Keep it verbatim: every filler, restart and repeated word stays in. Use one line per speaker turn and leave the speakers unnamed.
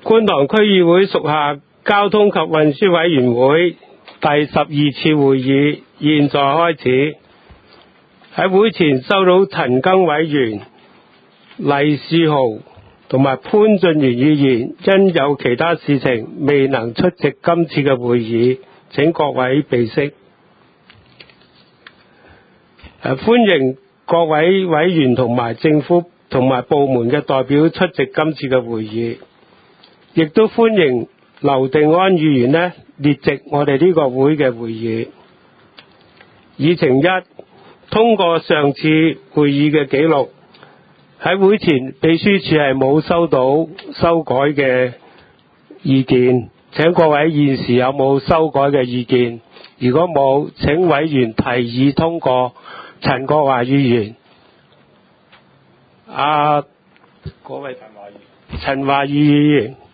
觀塘區議會屬下交通及運輸委員會第十二次會議現在開始。喺會前收到陳庚委員、黎仕豪同埋潘俊源議員因有其他事情未能出席今次嘅會議，請各位備悉。誒，歡迎各位委員同埋政府同埋部門嘅代表出席今次嘅會議，亦都歡迎劉定安議員呢列席我哋呢個會嘅會議。議程一，通過上次會議嘅記錄。喺會前秘書處係冇收到修改嘅意見，請各位現時有冇修改嘅意見？如果冇，請委員提議通過。陳國華議員，啊，嗰位陳華議員，陳華議員。